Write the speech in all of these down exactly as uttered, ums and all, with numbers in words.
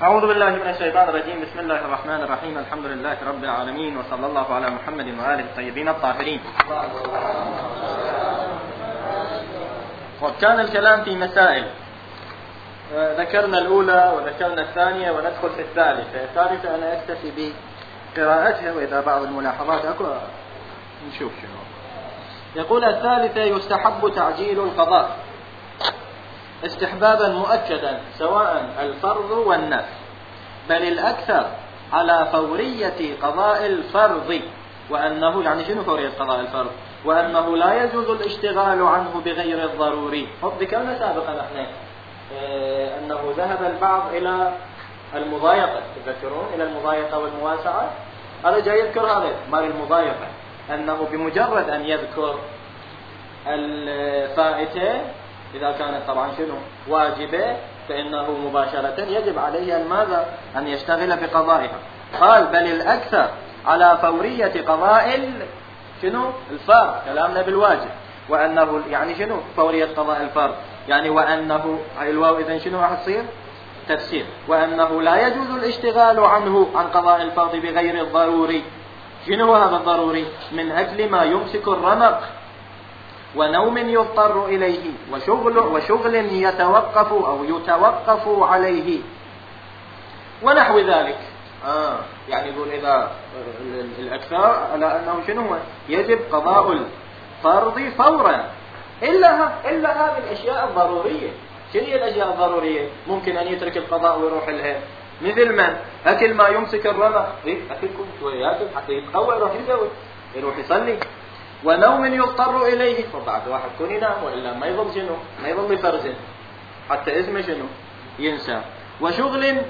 أعوذ بالله من الشيطان الرجيم. بسم الله الرحمن الرحيم. الحمد لله رب العالمين، وصلى الله على محمد وآله الطيبين الطاهرين. وكان الكلام في مسائل، ذكرنا الأولى وذكرنا الثانية وندخل في الثالثة. الثالثة أنا أكتفي بقراءتها، وإذا بعض الملاحظات أكو نشوف شنو يقول. الثالثة: يستحب تعجيل القضاء استحبابا مؤكدا سواء الفرض والنفل، بل الأكثر على فورية قضاء الفرض، وأنه يعني شنو فورية قضاء الفرض؟ وأنه لا يجوز الاشتغال عنه بغير الضروري. ذكرنا سابقا احنا اه أنه ذهب البعض إلى المضايقة، تذكرون إلى المضايقة والمواسعة. هذا جاي يذكر هذا مال المضايقة، أنه بمجرد أن يذكر الفائتة إذا كانت طبعا شنو واجبة، فإنه مباشرة يجب عليه أن ماذا؟ أن يشتغل في قضائها. قال: بل الأكثر على فورية قضاء شنو الفرض، كلامنا بالواجب، وأنه يعني شنو فورية قضاء الفرض، يعني وأنه الواو إذن شنو راح تصير تفسير، وأنه لا يجوز الاشتغال عنه عن قضاء الفرض بغير الضروري. شنو هذا الضروري؟ من أجل ما يمسك الرمق، ونوم يضطر إليه، وشغل, وشغل يتوقف أو يتوقف عليه، ونحو ذلك. آه يعني يقول إذا الأكثر على أنه شنو يجب قضاء الفرض فورا، إلا, إلا هذه الأشياء الضرورية. شنو هي الأشياء الضرورية؟ ممكن أن يترك القضاء ويروح لها، مثل من أكل ما يمسك الرمق، أكلكم شوية يأكل حتى يتقوى يروح يسوي يروح يصلي، ونوم يضطر إليه، فبعد واحد كون ينام وإلا ما يظل شنو ما يظل يفرزن حتى اسمه شنو ينسى، وشغل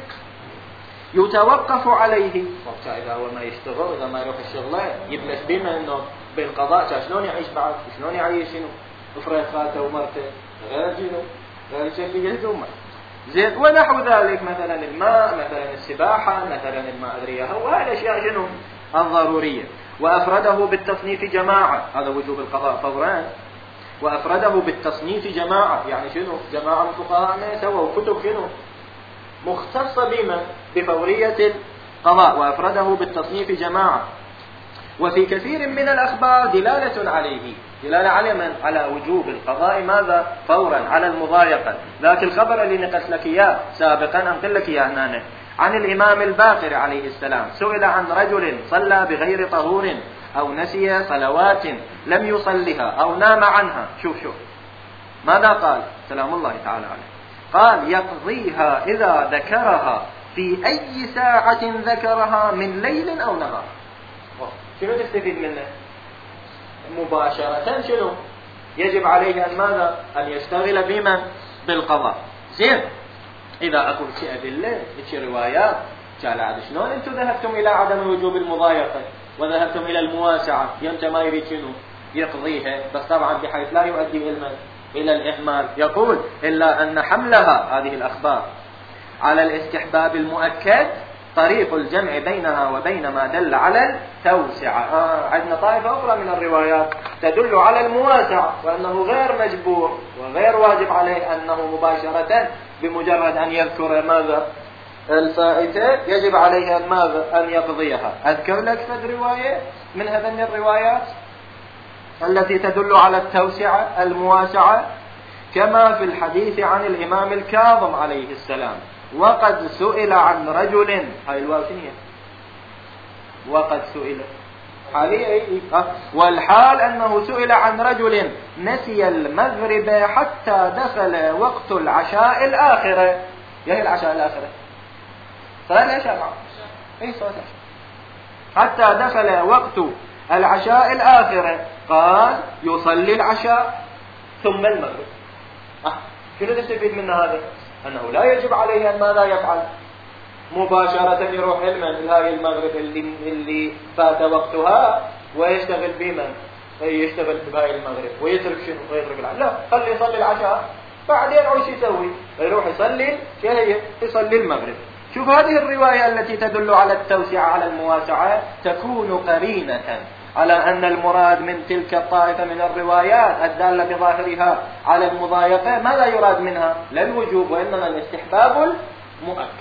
يتوقف عليه. طبعا إذا هو ما يشتغل، إذا ما يروح الشغلة يبلش بما إنه بالقضاء شلون يعيش بعد، شلون يعيش شنو افراد خاته ومرته غير شنو غير شيء يهزمه زين. ونحو ذلك، مثلا الماء، مثلا السباحة، مثلا الماء أدري هو هذه أشياء شنو الضرورية. وأفرده بالتصنيف جماعة، هذا وجوب القضاء فورا. وأفرده بالتصنيف جماعة، يعني شنو جماعة من فقهاء سووا كتب شنو مختصة بما بفورية القضاء، وأفرده بالتصنيف جماعة. وفي كثير من الأخبار دلالة عليه، دلالة على من؟ على وجوب القضاء ماذا فورا، على المضايقة. ذاك الخبر اللي نقلت لك إياه سابقا، أنقل لك إياه هنا عن الإمام الباقر عليه السلام. سئل عن رجل صلى بغير طهور أو نسي صلوات لم يصلها أو نام عنها. شوف شوف ماذا قال سلام الله تعالى عليه. قال: يقضيها إذا ذكرها في أي ساعة ذكرها من ليل أو نهار. شنو تستفيد منه؟ مباشرة شنو يجب عليه أن ماذا؟ أن يشتغل بمن؟ بالقضاء. زين. إذا أكو شيء أدلة شيء روايات قال عاد شلون أنتم ذهبتم إلى عدم وجوب المضايقة وذهبتم إلى المواسعة، يمتى ما يريد شنو يقضيها، بس طبعا بحيث لا يؤدي إلى إلى الإهمال. يقول: إلا أن حملها هذه الأخبار على الاستحباب المؤكد طريق الجمع بينها وبين ما دل على التوسعة. آه عندنا طائفة أخرى من الروايات تدل على المواسعة، وأنه غير مجبور وغير واجب عليه، أنه مباشرة بمجرد أن يذكر ماذا الفائتة يجب عليه أن ماذا أن يقضيها. أذكر لك فد رواية من هذه الروايات التي تدل على التوسعة المواسعة، كما في الحديث عن الإمام الكاظم عليه السلام: وقد سئل عن رجل، هاي الواوشنية وقد سئل حاليا، والحال أنه سئل عن رجل نسي المغرب حتى دخل وقت العشاء الآخرة. يهي العشاء الآخرة صلاة العشاء معه أي صلاة العشاء، حتى دخل وقت العشاء الآخرة. قال: يصلي العشاء ثم المغرب. أه. شنو تستفيد من هذا؟ أنه لا يجب عليه أن ماذا يفعل مباشرة يروح المن هاي المغرب اللي, اللي فات وقتها ويشتغل بمن يشتغل بهاي المغرب ويترك شنو ويترك العشاء. لا، خلي يصلي العشاء بعدين وش يسوي؟ يروح يصلي هي يصلي المغرب. شوف هذه الرواية التي تدل على التوسعة على المواسعة تكون قرينة على أن المراد من تلك الطائفة من الروايات الدالة بظاهرها على المضايقة ماذا يراد منها؟ لا الوجوب وإنما الاستحباب المؤكد.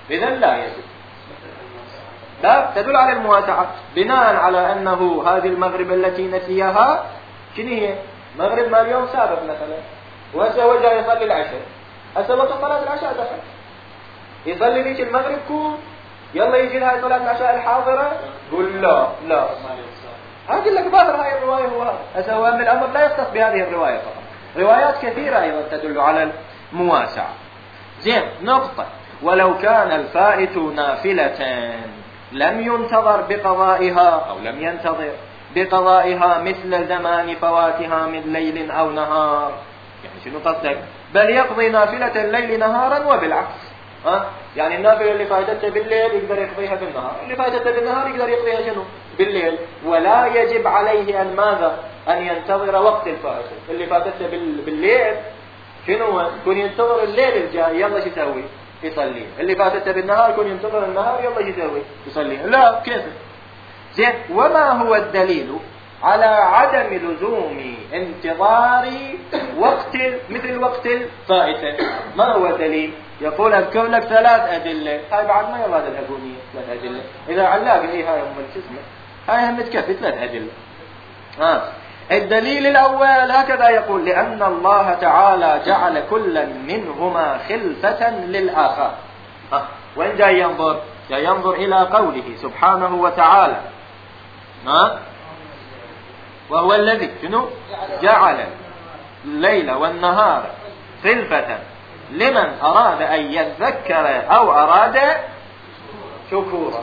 إذا لا يجب. لا تدل على المواسعة بناء على أنه هذه المغرب التي نسيها شنو هي؟ مغرب ما اليوم سابق مثلا، وهسه وجه يصلي العشاء، هسه وقت صلاة العشاء دخل يصلي ليش المغرب كون يلا يجي لهاي صلاة العشاء الحاضرة، قل لا لا أقول لك ظاهر هاي الرواية هو هذا. هسه هو من الأمر لا يختص بهذه الرواية فقط، روايات كثيرة أيضا تدل على المواسعة. زين، نقطة: ولو كان الفائت نافلة لم ينتظر بقضائها أو لم ينتظر بقضائها مثل زمان فواتها من ليل أو نهار، يعني شنو قصدك؟ بل يقضي نافلة الليل نهارا وبالعكس. ها؟ يعني النافلة اللي فاتته بالليل يقدر يقضيها بالنهار، اللي فاتته بالنهار يقدر يقضيها شنو؟ بالليل. ولا يجب عليه أن ماذا؟ أن ينتظر وقت الفائت. اللي فاتته بالليل شنو؟ يكون ينتظر الليل الجاي، يلا شو يسوي؟ يصلي. اللي فاتته بالنهار يكون ينتظر النهار، يلا شو يسوي؟ يصلي. لا، كيف؟ زين، وما هو الدليل على عدم لزوم انتظار وقت مثل وقت الفائتة؟ ما هو الدليل؟ يقول اذكر لك ثلاث أدلة. هاي بعد ما يراد الهجومية ثلاث أدلة. إذا علاق إيه هاي هم الجسم هاي هم تكفي ثلاث أدلة. ها. الدليل الأول هكذا يقول: لأن الله تعالى جعل كلا منهما خلفة للآخر. ها. وين جاي ينظر؟ جاي ينظر إلى قوله سبحانه وتعالى: ها؟ وهو الذي شنو؟ جعل الليل والنهار خلفة لمن أراد أن يذكر أو أراد شكورا.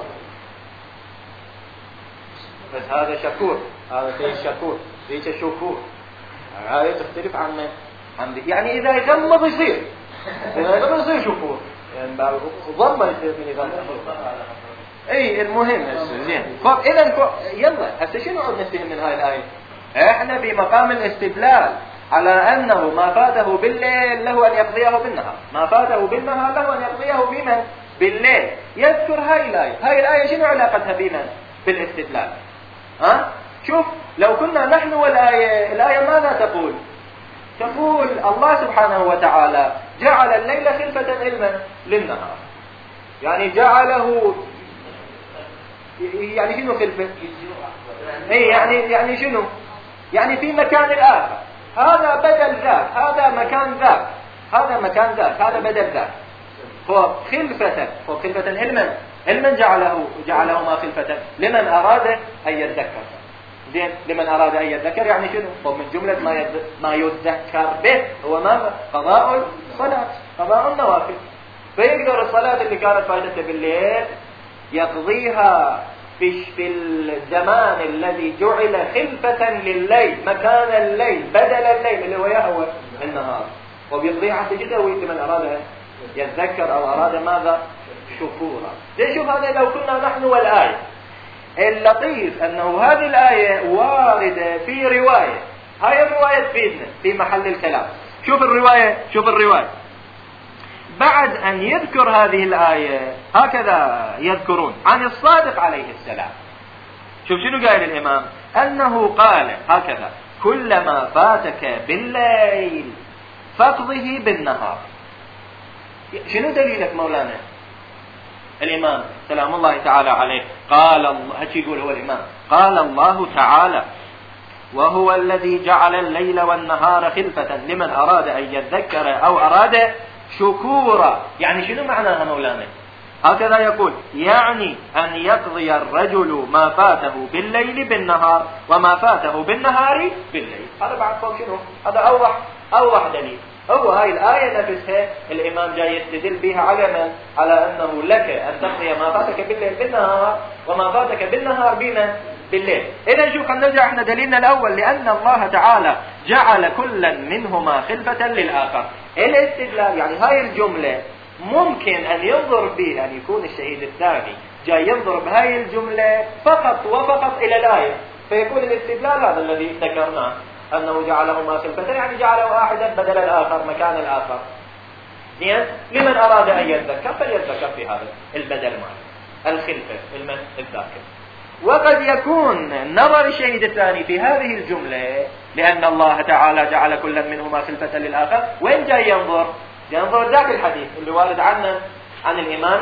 بس هذا شكور، هذا شيء شكور، ليش شكور؟ هاي تختلف عن عن يعني إذا يغمض يصير، إذا يغمض يصير شكور، يعني ضم يصير من يغمض. اي المهم زين. فاذا يلا هسه شنو نقعد نستفهم من هاي الايه؟ احنا بمقام الاستدلال على انه ما فاته بالليل له ان يقضيه بالنهار، ما فاته بالنهار له ان يقضيه بمن؟ بالليل. يذكر هاي الايه، هاي الايه شنو علاقتها بمن؟ بالاستدلال. ها؟ شوف، لو كنا نحن والايه، الايه ماذا تقول؟ تقول الله سبحانه وتعالى جعل الليل خلفة علما للنهار، يعني جعله، يعني شنو خلفه؟ اي يعني يعني شنو؟ يعني في مكان الآخر، هذا بدل ذاك، هذا مكان ذاك، هذا مكان ذاك، هذا بدل ذاك. هو خلفة، هو خلفة علما، علما جعله جعلهما خلفة لمن أراد أن يذكر. زين، لمن أراد أن يذكر يعني شنو؟ هو من جملة ما يد... ما يذكر به هو ما قضاء الصلاة، قضاء النوافل. فيقدر الصلاة اللي كانت فائدته بالليل يقضيها في الزمان الذي جعل خلفة لليل، مكان الليل، بدل الليل اللي هو يهوى النهار، وبيقضيها حتى جدوي لمن أراد يتذكر أو أراد ماذا؟ شكورا. شوف هذا لو كنا نحن والآية. اللطيف أنه هذه الآية واردة في رواية، هاي الرواية تفيدنا في محل الكلام. شوف الرواية، شوف الرواية بعد أن يذكر هذه الآية هكذا يذكرون عن الصادق عليه السلام. شوف شنو قال الإمام؟ أنه قال هكذا: كلما فاتك بالليل فاقضه بالنهار. شنو دليلك مولانا؟ الإمام سلام الله تعالى عليه قال الله، هكي يقول هو الإمام، قال الله تعالى: وهو الذي جعل الليل والنهار خلفة لمن أراد أن يذكر أو أراد شكورا. يعني شنو معناها مولانا؟ هكذا يقول: يعني أن يقضي الرجل ما فاته بالليل بالنهار وما فاته بالنهار بالليل. هذا بعد فوق شنو؟ هذا أوضح أوضح دليل. هو هاي الآية نفسها الإمام جاي يستدل بها على من؟ على أنه لك أن تقضي ما فاتك بالليل بالنهار وما فاتك بالنهار بنا بالليل. إذا شوف نرجع احنا دليلنا الأول: لأن الله تعالى جعل كلا منهما خلفة للآخر. الاستدلال يعني هاي الجملة ممكن أن ينظر بها، أن يكون الشهيد الثاني جاي ينظر بهاي الجملة فقط وفقط إلى الآية، فيكون الاستدلال هذا الذي ذكرناه أنه جعلهما خلفة، يعني جعله واحدا بدل الآخر، مكان الآخر. يعني لمن أراد أن يذكر فليذكر في هذا البدل معنى الخلفة المن الذاكر. وقد يكون نظر الشهيد الثاني في هذه الجملة لأن الله تعالى جعل كلا منهما خلفة للآخر، وين جاي ينظر؟ ينظر ذاك الحديث اللي وارد عنه عن الإمام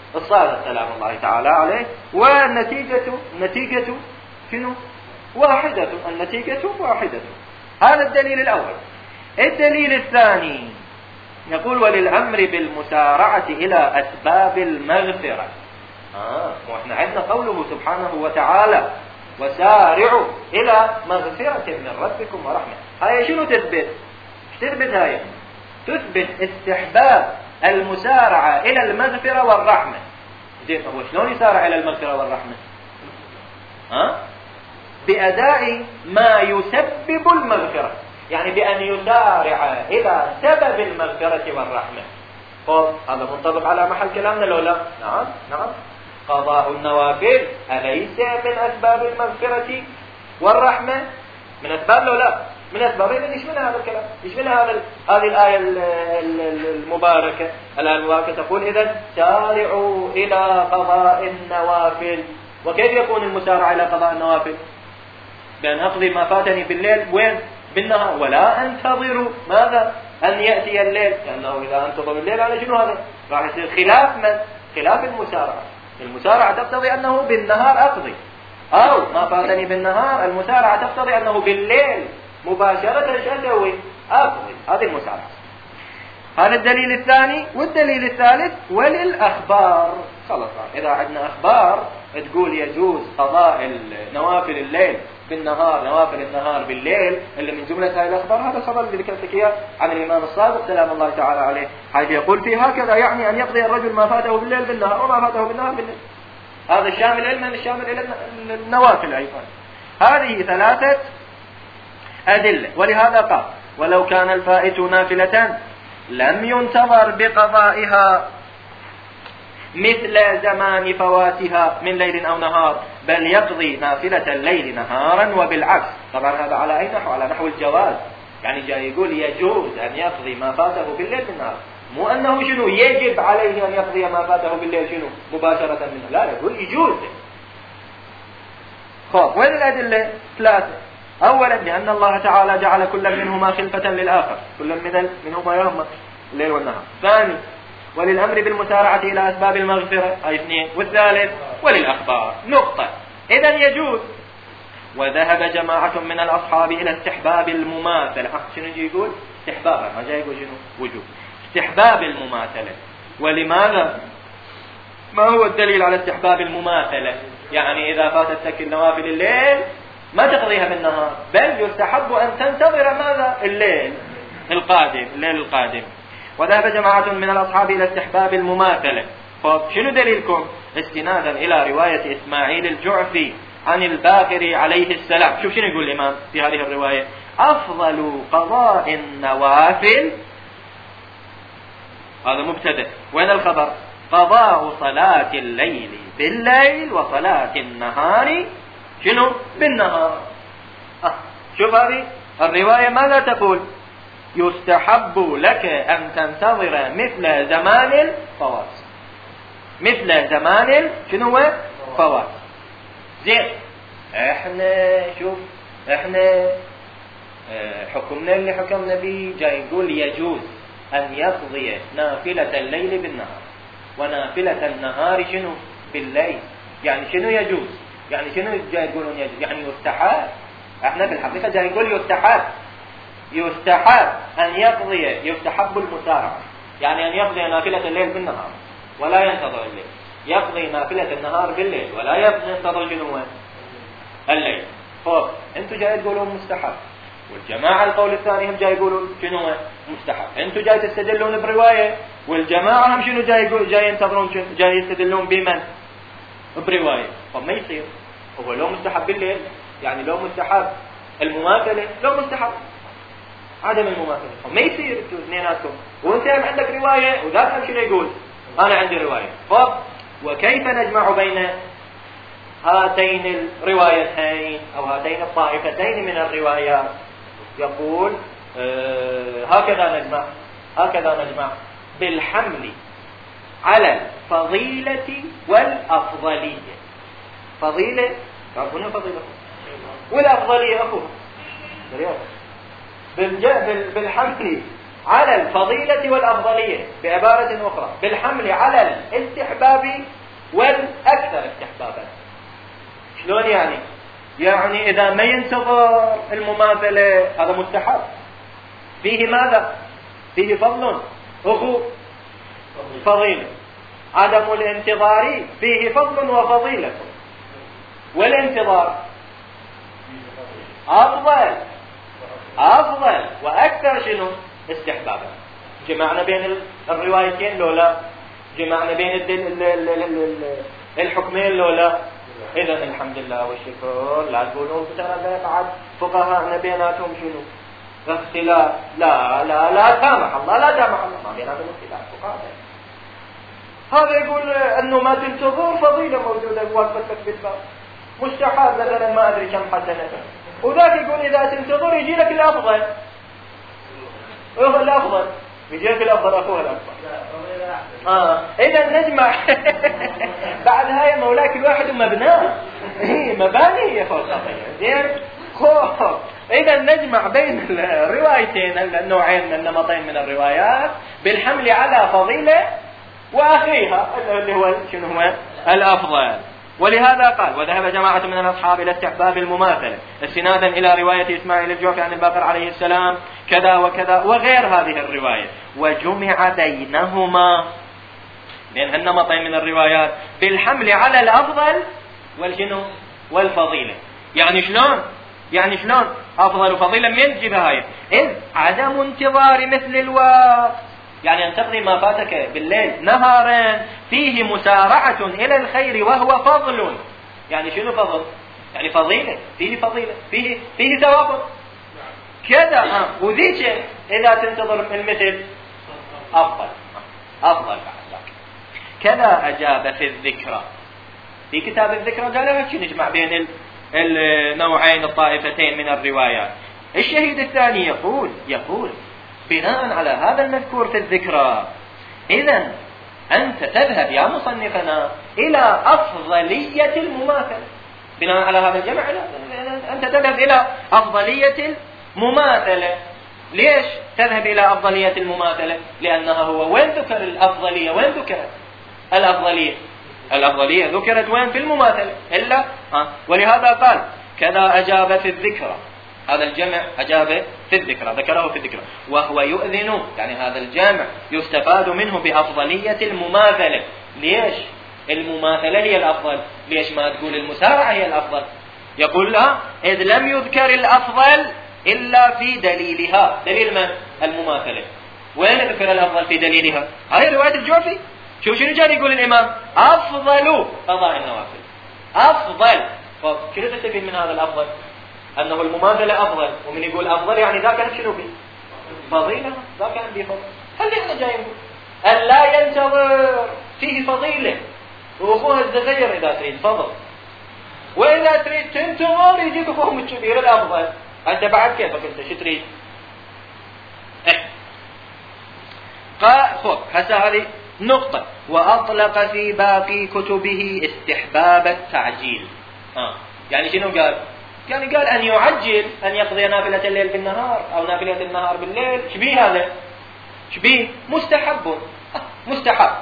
الصادق سلام الله تعالى عليه. والنتيجة النتيجة شنو؟ واحدة، النتيجة واحدة. هذا الدليل الأول. الدليل الثاني يقول وللأمر بالمسارعة إلى أسباب المغفرة. آه وإحنا عندنا قوله سبحانه وتعالى وسارعوا إلى مغفرة من ربكم ورحمة. هاي شنو تثبت؟ ايش تثبت هاي؟ تثبت استحباب المسارعة إلى المغفرة والرحمة. زين هو شلون يسارع إلى المغفرة والرحمة؟ ها؟ بأداء ما يسبب المغفرة، يعني بأن يسارع إلى سبب المغفرة والرحمة. طب هذا منطبق على محل كلامنا لو لا؟ نعم نعم. قضاء النوافل أليس من أسباب المغفرة والرحمة؟ من أسباب لو لا؟ من أسباب. إذن إيش من هذا الكلام؟ إيش من هذا هذه الآية المباركة؟ الآية المباركة تقول إذن سارعوا إلى قضاء النوافل. وكيف يكون المسارعة إلى قضاء النوافل؟ بأن أقضي ما فاتني بالليل وين؟ بالنهار، ولا أنتظروا ماذا؟ أن يأتي الليل، لأنه إذا انتظر الليل على شنو هذا؟ راح يصير خلاف من؟ خلاف المسارعة. المسارعة تقتضي أنه بالنهار أقضي، أو ما فاتني بالنهار. المسارعة تقتضي أنه بالليل مباشرة أسوي أقضي. هذه المسارعة. هذا الدليل الثاني. والدليل الثالث وللأخبار. خلاص إذا عندنا أخبار تقول يجوز قضاء نوافل الليل بالنهار، نوافل النهار بالليل، اللي من جملة هذه الأخبار هذا الخبر اللي ذكرت لك إياه عن الإمام الصادق سلام الله تعالى عليه، حيث يقول فيه هكذا يعني أن يقضي الرجل ما فاته بالليل بالنهار وما فاته بالنهار بالليل. هذا الشامل علما الشامل إلى النوافل أيضا. هذه ثلاثة أدلة. ولهذا قال ولو كان الفائت نافلة لم ينتظر بقضائها مثل زمان فواتها من ليل أو نهار، بل يقضي نافلة الليل نهارا وبالعكس. طبعا هذا على أي نحو؟ على نحو الجواز، يعني جاي يقول يجوز أن يقضي ما فاته بالليل بالنهار، مو أنه شنو يجب عليه أن يقضي ما فاته بالليل شنو مباشرة منه، لا يقول يجوز. خب وين الأدلة؟ ثلاثة. أولا لأن الله تعالى جعل كل منهما خلفة للآخر، كل منهما يهمك الليل والنهار. ثاني وللأمر بالمسارعة إلى أسباب المغفرة، أي اثنين. والثالث وللأخبار. نقطة. إذن يجوز. وذهب جماعة من الأصحاب إلى استحباب المماثلة. أه شنو يجي يقول؟ استحباب، ما جاي يقول شنو؟ وجوب. استحباب المماثلة. ولماذا؟ ما هو الدليل على استحباب المماثلة؟ يعني إذا فاتتك النوافل الليل ما تقضيها بالنهار، بل يستحب أن تنتظر ماذا؟ الليل القادم، الليل القادم. وذهب جماعة من الأصحاب إلى استحباب المماثلة. فشنو دليلكم؟ استنادا إلى رواية إسماعيل الجعفي عن الباقر عليه السلام. شوف شنو يقول الإمام في هذه الرواية: أفضل قضاء النوافل، هذا مبتدأ، وين الخبر؟ قضاء صلاة الليل بالليل وصلاة النهار شنو؟ بالنهار. أه. شوف هذه الرواية ماذا تقول؟ يستحب لك أن تنتظر مثل زمان الفوات، مثل زمان شنو هو؟ فوات. زين احنا شوف احنا حكمنا اللي حكمنا به جاي يقول يجوز أن يقضي نافلة الليل بالنهار ونافلة النهار شنو؟ بالليل. يعني شنو يجوز؟ يعني شنو جاي يقولون يجوز؟ يعني يستحب. احنا بالحقيقة جاي نقول يستحب، يستحب أن يقضي، يستحب المسارعة، يعني أن يقضي نافلة الليل بالنهار ولا ينتظر الليل، يقضي نافلة النهار بالليل ولا ينتظر شنو الليل. طب انتوا جاي تقولون مستحب، والجماعة القول الثاني هم جاي يقولون شنو مستحب. انتوا جاي تستدلون برواية، والجماعة هم شنو جاي يقول جاي ينتظرون شنو؟ جاي يستدلون بمن؟ برواية. طب ما يصير، هو لو مستحب بالليل يعني لو مستحب المماثلة لو مستحب عدم المماثلة، ما يصير انتوا اثنيناتكم، وانت هم عندك رواية وذاك هم شنو يقول؟ انا عندي رواية. طب وكيف نجمع بين هاتين الروايتين او هاتين الطائفتين من الروايات؟ يقول آه هكذا نجمع، هكذا نجمع بالحمل على الفضيلة والأفضلية. فضيلة تعرفون فضيلة والأفضلية أخوها بالحمل على الفضيلة والأفضلية، بعبارة أخرى بالحمل على الاستحباب والأكثر استحبابا. شلون يعني؟ يعني إذا ما ينتظر المماثلة هذا مستحب، فيه ماذا؟ فيه فضل أخو فضيلة. عدم الانتظار فيه فضل وفضيلة، والانتظار أفضل أفضل وأكثر شنو؟ استحبابا. جمعنا بين الروايتين لولا؟ جمعنا بين الحكمين لولا؟ إذا الحمد لله والشكر. لا تقولون ترى بعد فقهاءنا بيناتهم شنو؟ اختلاف. لا لا لا سامح الله، لا سامح الله، ما بيناتهم اختلاف فقهاء. هذا يقول أنه ما تنتظر فضيلة موجودة وقفتك بالباب، مستحب مثلا ما أدري كم حسنة، وذاك يقول إذا تنتظر يجي لك الأفضل. أخوه الأفضل يجي لك الأفضل أخوه الأفضل. آه. إذا نجمع بعد هاي مولاك الواحد مبناه مباني هي فوق زين. إذا نجمع بين الروايتين النوعين من النمطين من الروايات بالحمل على فضيلة وأخيها اللي هو شنو هو الأفضل. ولهذا قال وذهب جماعة من الأصحاب إلى استحباب المماثلة استنادا إلى رواية إسماعيل الجوفي عن الباقر عليه السلام كذا وكذا وغير هذه الرواية، وجمع بينهما بين النمطين من الروايات بالحمل على الأفضل والجنو والفضيلة. يعني شلون؟ يعني شلون أفضل وفضيلة من تجيبها هاي؟ إذ عدم انتظار مثل الوقت، يعني أن تقضي ما فاتك بالليل نهارا فيه مسارعة إلى الخير وهو فضل. يعني شنو فضل؟ يعني فضيلة، فيه فضيلة، فيه فيه ثواب كذا. آه. وذيك إذا تنتظر المثل أفضل أفضل بعد ذلك. كذا أجاب في الذكرى، في كتاب الذكرى قال لك نجمع بين النوعين الطائفتين من الروايات. الشهيد الثاني يقول يقول بناء على هذا المذكور في الذكرى إذن أنت تذهب يا مصنفنا إلى أفضلية المماثلة. بناء على هذا الجمع أنت تذهب إلى أفضلية المماثلة. ليش تذهب إلى أفضلية المماثلة؟ لأنها هو وين ذكر الأفضلية؟ وين ذكرت الأفضلية؟ الأفضلية ذكرت وين؟ في المماثلة إلا ها. ولهذا قال كذا أجاب في الذكرى، هذا الجمع أجاب في الذكرى، ذكره في الذكرى، وهو يؤذن يعني هذا الجامع يستفاد منه بأفضلية المماثلة. ليش المماثلة هي الأفضل؟ ليش ما تقول المسارعة هي الأفضل؟ يقول لا، إذ لم يذكر الأفضل إلا في دليلها. دليل من؟ المماثلة. وين ذكر الأفضل في دليلها؟ هذه رواية الجوفي. شوف شنو جاء يقول الإمام؟ أفضل قضاء النوافل أفضل. كيف تستفيد من هذا الأفضل؟ أنه المماثلة أفضل، ومن يقول أفضل يعني ذاك أنا شنو فيه؟ فضيلة، ذاك عندي فضل. هل احنا جايين أن لا ينتظر فيه فضيلة، وأخوها الصغير إذا تريد فضل، وإذا تريد تنتظر يجيك أخوهم الكبير الأفضل. أنت بعد كيفك أنت شو تريد؟ إيه قال خذ هسه هذه نقطة. وأطلق في باقي كتبه استحباب التعجيل. آه. يعني شنو قال؟ يعني قال أن يعجل أن يقضي نافلة الليل بالنهار أو نافلة النهار بالليل. شبيه هذا؟ شبيه مستحب مستحب.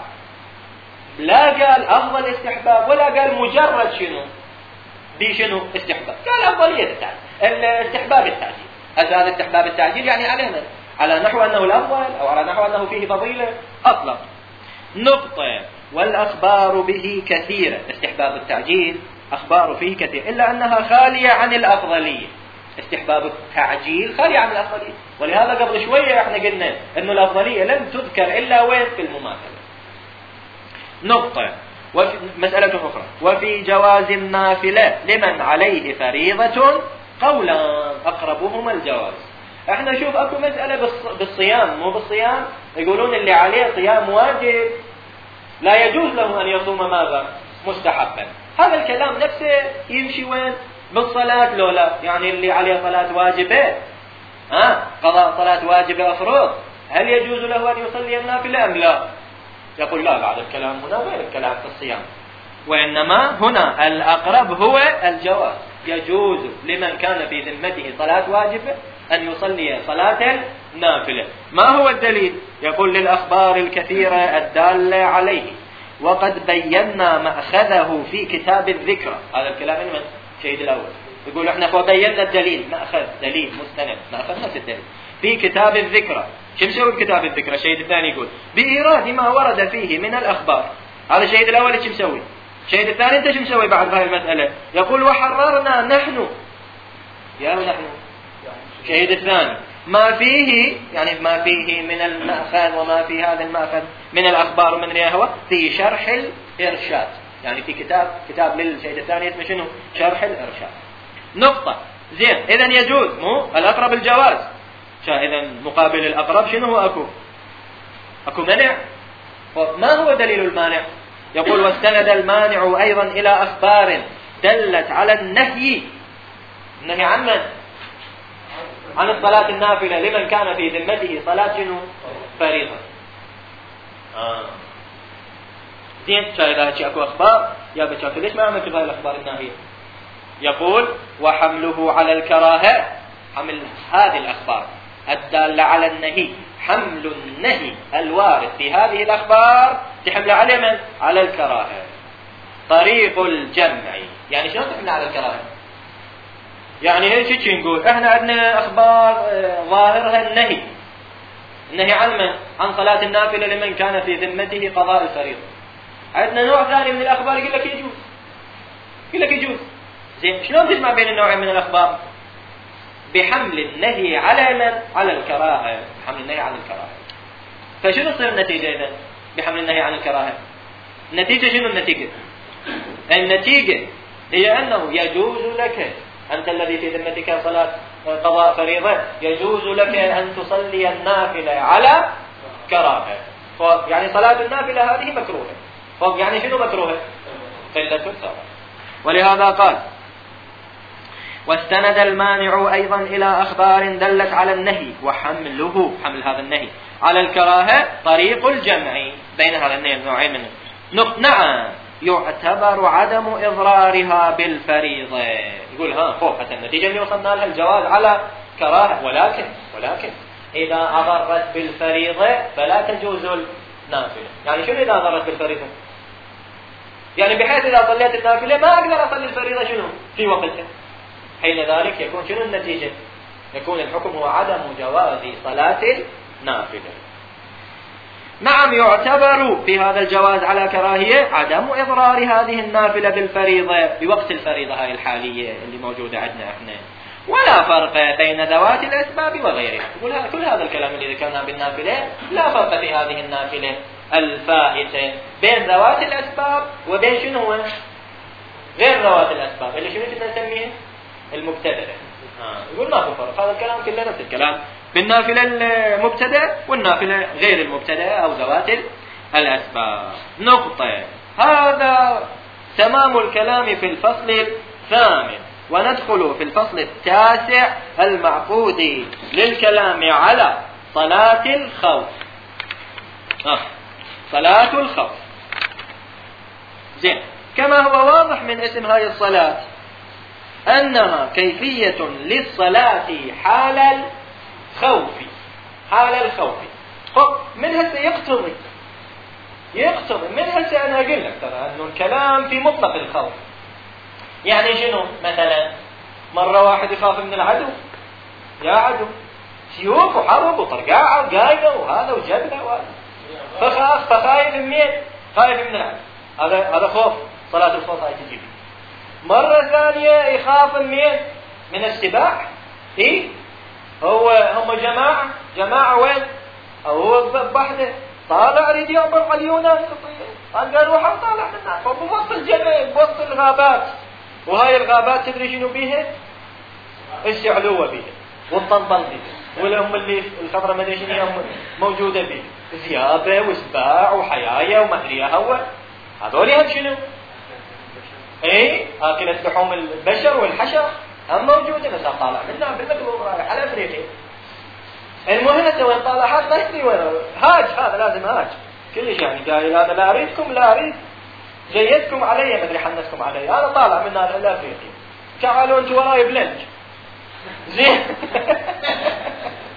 لا قال أفضل استحباب ولا قال مجرد شنو دي شنو استحباب، قال أفضلية التعجيل الاستحباب التعجيل. هذا استحباب التعجيل يعني علينا على نحو أنه الأفضل أو على نحو أنه فيه فضيلة أطلق. نقطة. والأخبار به كثيرة. استحباب التعجيل أخبار فيه كثير إلا أنها خالية عن الأفضلية. استحباب التعجيل خالية عن الأفضلية. ولهذا قبل شوية احنا قلنا أنه الأفضلية لم تذكر إلا وين؟ في المماثلة. نقطة. مسألة أخرى. وفي جواز النافلة لمن عليه فريضة قولا أقربهما الجواز. احنا شوف أكو مسألة بالصيام مو بالصيام، يقولون اللي عليه صيام واجب لا يجوز له أن يصوم ماذا؟ مستحبا. هذا الكلام نفسه يمشي وين؟ بالصلاة لولا، يعني اللي عليه صلاة واجبة ها قضاء صلاة واجبة أفروض، هل يجوز له أن يصلي النافلة أم لا؟ يقول لا، بعد الكلام هنا غير الكلام في الصيام، وإنما هنا الأقرب هو الجواز. يجوز لمن كان في ذمته صلاة واجبة أن يصلي صلاة نافلة. ما هو الدليل؟ يقول للأخبار الكثيرة الدالة عليه وقد بينا مأخذه في كتاب الذكرى. هذا الكلام من شهيد الأول يقول احنا فبينا الدليل، مأخذ دليل مستند، مأخذ نفس الدليل في كتاب الذكرى. شو مسوي بكتاب الذكرى؟ الشهيد الثاني يقول بإيراد ما ورد فيه من الأخبار. هذا الشهيد الأول شو مسوي؟ الشهيد الثاني انت شو مسوي بعد هذه المسألة؟ يقول وحررنا نحن، يا نحن الشهيد الثاني ما فيه، يعني ما فيه من المأخذ وما في هذا المأخذ من الأخبار ومن رياهوة في شرح الإرشاد. يعني في كتاب كتاب للشهيد الثاني اسمه شنو؟ شرح الإرشاد. نقطة. زين، إذا يجوز، مو الأقرب الجواز. إذا مقابل الأقرب شنو هو؟ أكو أكو منع. ما هو دليل المانع؟ يقول واستند المانع أيضا إلى أخبار دلت على النهي. النهي عن من؟ عن الصلاة النافلة لمن كان في ذمته صلاة شنو؟ فريضة. آه. زين، شايف شيء أكو أخبار يا بشاف ليش ما عملت هاي الأخبار الناهية؟ يقول وحمله على الكراهة، حمل هذه الأخبار الدالة على النهي، حمل النهي الوارد في هذه الأخبار تحمل على من؟ على الكراهة. طريق الجمع، يعني شلون تحمل على الكراهة؟ يعني هيك شي نقول احنا عندنا أخبار ظاهرها النهي، النهي عن من؟ عن صلاة النافلة لمن كان في ذمته قضاء الفريضة. عندنا نوع ثاني من الأخبار يقول لك يجوز، يقول لك يجوز. زين، شلون تجمع بين النوعين من الأخبار؟ بحمل النهي على من؟ على الكراهة. حمل النهي على الكراهة. فشنو تصير النتيجة إذا بحمل النهي عن الكراهة؟ النتيجة شنو النتيجة؟ النتيجة هي أنه يجوز لك أنت الذي في ذمتك صلاة قضاء فريضة، يجوز لك أن تصلي النافلة على كراهة. يعني صلاة النافلة هذه مكروهة. يعني شنو مكروهة؟ قلة الصلاة. ولهذا قال واستند المانع أيضا إلى أخبار دلت على النهي وحمله، حمل هذا النهي على الكراهة طريق الجمع بين هذا النوعين منه. نعم، يعتبر عدم إضرارها بالفريضة. يقول ها فوق حتى النتيجة اللي وصلنا لها الجواز على كراهة، ولكن ولكن إذا أضرت بالفريضة فلا تجوز النافلة. يعني شنو إذا أضرت بالفريضة؟ يعني بحيث إذا صليت النافلة ما أقدر أصلي الفريضة شنو في وقتها. حين ذلك يكون شنو النتيجة؟ يكون الحكم هو عدم جواز صلاة النافلة. نعم، يعتبر في هذا الجواز على كراهية عدم إضرار هذه النافلة بالفريضة بوقت الفريضة هاي الحالية اللي موجودة عندنا احنا، ولا فرق بين ذوات الأسباب وغيرها. يقول كل هذا الكلام اللي ذكرناه بالنافلة لا فرق في هذه النافلة الفائتة بين ذوات الأسباب وبين شنو غير ذوات الأسباب اللي شنو كنا نسميه المبتدأ. آه. يقول ما في فرق، هذا الكلام كله نفس الكلام بالنافلة المبتدأ والنافلة غير المبتدأ أو ذوات الأسباب. نقطة. هذا تمام الكلام في الفصل الثامن، وندخل في الفصل التاسع المعقود للكلام على صلاة الخوف. آه. صلاة الخوف. زين، كما هو واضح من اسم هذه الصلاة أنها كيفية للصلاة حال الخوف. حال الخوف من هسه يقتضي يقتضي من هسه أنا أقول لك ترى أنه الكلام في مطلق الخوف. يعني شنو؟ مثلا مرة واحد يخاف من العدو، يا عدو سيوف وحرب وطرقاعة وقايدة وهذا وجبلة وهذا، فخاف فخايف من مين؟ خايف من العدو. هذا هذا خوف، صلاة الخوف هاي تجيب. مرة ثانية يخاف من مين؟ من السباع. إيه؟ هو هم جماعة جماعة وين؟ هو بحده طالع يريد يقبض على اليونان، قال روح طالع منها فبوسط الجبل بوسط الغابات. وهاي الغابات تدري شنو بيها؟ الشعلوة بيها والطنطن بيها، ولا هم اللي الخضرة ما ادري شنو موجودة بيها، ذئابة وسباع وحياية وما ادري هو هذول هم شنو؟ ايه اكلت لحوم البشر والحشر هم موجودة، بس طالع منها بالمقلوب رايح على افريقيا. المهم وين طالع هذا ما يدري وين هاج، هذا لازم هاج كلش، يعني قايل هذا لا اريدكم لا اريد جيدكم علي ما ادري حنسكم علي، هذا طالع منها الى افريقيا. تعالوا انتوا وراي بلنج. زين.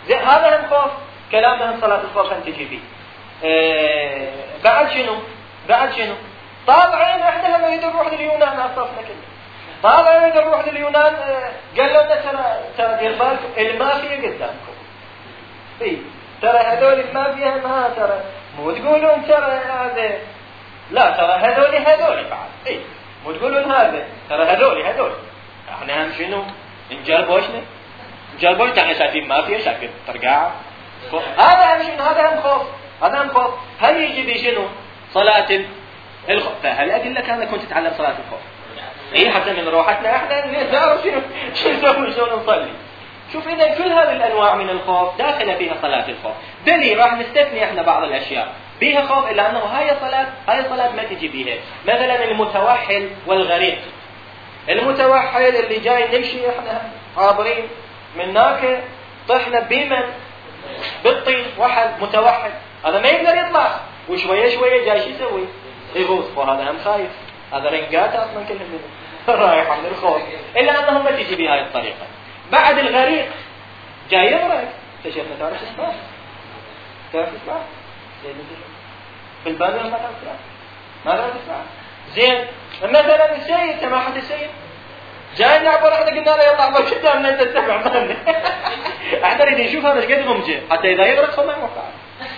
زي هذا هم خوف، كلامنا هم صلاة الخوف هم تجي فيه. اه بعد شنو؟ بعد شنو؟ طالعين احنا لما يدور روح لليونان اصطفنا كله. طالعين يدور روح لليونان اه قال لنا ترى ترى دير بالكم المافيا قدامكم. اي ترى هذول المافيا ما ترى مو تقولون ترى هذا لا ترى هذول هذول بعد. اي مو تقولون هذا ترى هذول هذول. احنا هم شنو؟ نجربوشنا نجربوش احنا شايفين مافيا شايفين ترقاعة. هذا هم شنو؟ هذا هم خوف، هذا هم خوف. هل يجي بشنو؟ صلاة الخوف. فهل أقول لك أنا كنت أتعلم صلاة الخوف؟ إيه حتى من روحتنا إحنا نعرف شنو شنو نسوي شلون نصلي. شوف إذا كل هذه الأنواع من الخوف داخلة فيها صلاة الخوف. دليل راح نستثني إحنا بعض الأشياء بيها خوف إلا أنه هاي صلاة هاي صلاة ما تجي بيها. مثلا المتوحل والغريق. المتوحل اللي جاي نمشي إحنا عابرين من هناك طحنا بمن بالطين وحل متوحل هذا ما يقدر يطلع وشوية شوية جاي شو يسوي؟ يغوص. وهذا هم خايف، هذا رنقات أصلا كلهم رايح من الخوف. إلا أنهم ما تجي بهاي الطريقة. بعد الغريق جاي يغرق. أنت شيخنا تعرف إسمع؟ تعرف إسمع؟ في البادية ما تعرف إسمع؟ ما تعرف إسمع؟ زين مثلا السيد سماحة السيد جاي نعبر احنا قلنا له يلا عبر قدامنا انت تسمع مالنا. احنا نريد نشوف هذا ايش قد غمجه حتى اذا يغرق خذ معه وقع.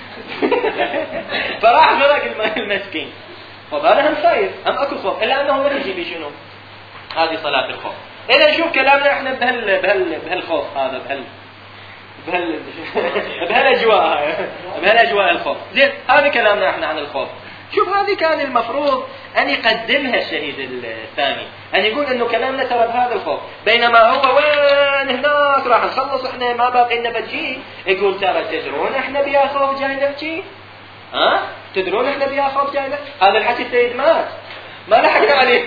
فراح غرق المسكين. فهذا هم خايف هم اكو خوف الا انه ما يجي بشنو؟ هذه صلاة الخوف. اذا نشوف كلامنا احنا بهال بهال بهالخوف هذا بهال بهال بهالاجواء هاي بهالاجواء الخوف. زين هذا كلامنا احنا عن الخوف. شوف هذه كان المفروض أن يقدمها الشهيد الثاني، أن يقول إنه كلامنا ترى بهذا الخوف، بينما هو وين هناك راح نخلص إحنا ما باقي لنا بتجي يقول ترى تدرون إحنا بيا خوف جاي نبكي؟ ها؟ تدرون إحنا بيا خوف جاي نبكي؟ هذا الحكي السيد مات ما لحقنا عليه.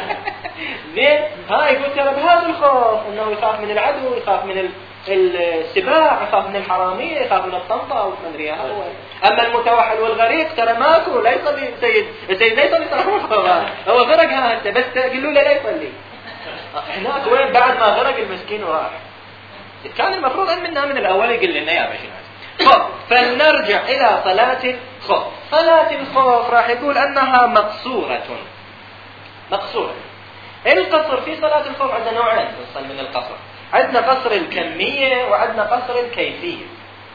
زين ها يقول ترى بهذا الخوف إنه يخاف من العدو، يخاف من السباع، يخاف من الحرامية، يخاف من الطنطا ومدري هو. أما المتوحل والغريق ترى ماكو لا يصلي السيد، السيد لا يصلي صلاة هو غرق ها أنت بس قلوا له لا يصلي. هناك وين بعد ما غرق المسكين وراح. كان المفروض أن منا من الأول يقول لنا يا باشا. طب فلنرجع إلى صلاة الخوف. صلاة الخوف راح يقول أنها مقصورة. مقصورة. القصر في صلاة الخوف عندنا نوعين من القصر. عندنا قصر الكمية وعندنا قصر الكيفية.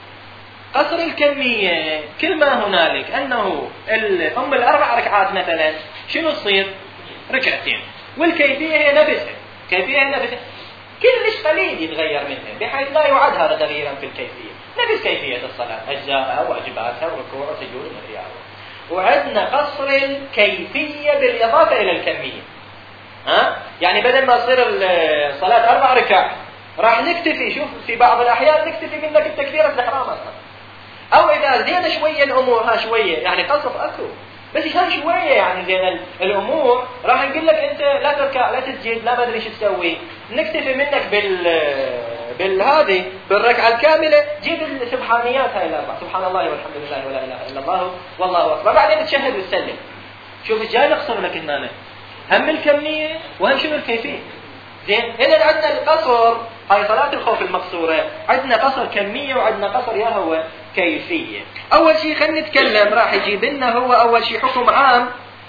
قصر الكمية كل ما هنالك أنه أم الأربع ركعات مثلا شنو تصير؟ ركعتين. والكيفية هي نفسها. كيفية هي نفسها. كلش قليل يتغير منها بحيث لا يعد هذا تغييرا في الكيفية. نفس كيفية الصلاة أجزاءها واجباتها وركوع وسجود ومدري. وعندنا قصر الكيفية بالإضافة إلى الكمية. ها؟ يعني بدل ما تصير الصلاة أربع ركع راح نكتفي. شوف في بعض الأحيان نكتفي منك التكبيرة الإحرام أو إذا زين شوية الأمور ها شوية يعني قصف أكو بس ها شوية يعني زين الأمور راح نقول لك أنت لا تركع لا تسجد لا ما أدري شو تسوي. نكتفي منك بال بالهذه بالركعة الكاملة. جيب السبحانيات هاي الأربع سبحان الله والحمد لله ولا إله إلا الله والله أكبر بعدين تشهد وتسلم. شوف إيش جاي نقصر لك هنا هم الكمية وهم شنو الكيفية. زين إذا عندنا القصر هاي صلاة الخوف المقصورة عندنا قصر كمية وعندنا قصر يا هو كيفية. أول شيء خلينا نتكلم راح يجيب لنا هو أول شيء حكم عام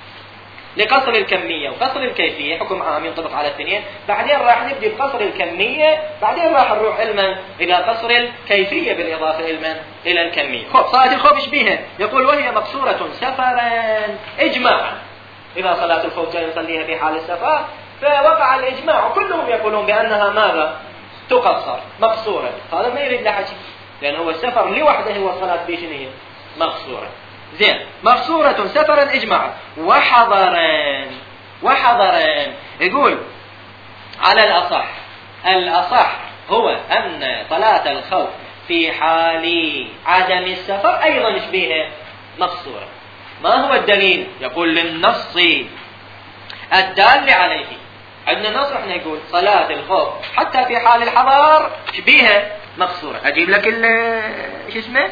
لقصر الكمية وقصر الكيفية. حكم عام ينطبق على الاثنين. بعدين راح نبدأ بقصر الكمية بعدين راح نروح علما إلى قصر الكيفية بالإضافة علما إلى الكمية. خب صلاة الخوف إيش بيها؟ يقول وهي مقصورة سفرا إجماعا. إذا صلاة الخوف جاي يصليها في حال السفر فوقع الإجماع وكلهم يقولون بأنها ماذا؟ تقصر مقصورة. هذا ما يريد لحكي لأن هو السفر لوحده هو الصلاة بشنية مقصورة. زين مقصورة سفرا إجماعا وحضرا. وحضرا يقول على الأصح الأصح هو أن صلاة الخوف في حال عدم السفر أيضا شبيهة مقصورة. ما هو الدليل؟ يقول للنص الدال عليه. عندنا نص احنا يقول صلاة الخوف حتى في حال الحضار شبيهة مقصورة. أجيب لك شو اسمه